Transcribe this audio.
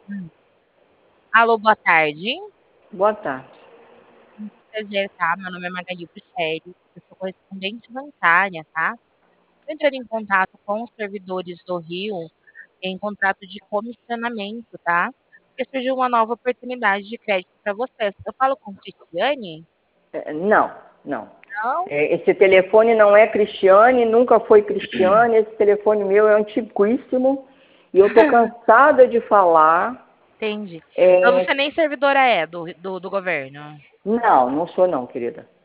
Hum. Alô, boa tarde. Boa tarde. Muito prazer, tá? Meu nome é Magali Bruxelli, eu sou correspondente bancária, tá? Tô entrando em contato com os servidores do Rio em contrato de comissionamento, tá? Porque surgiu uma nova oportunidade de crédito para vocês. Eu falo com Cristiane? Não, não. Não? Esse telefone não é Cristiane, nunca foi Cristiane. Esse telefone meu é antiquíssimo e eu tô cansada de falar. Entendi. Então É, você nem servidora é do governo. não, não sou não, querida.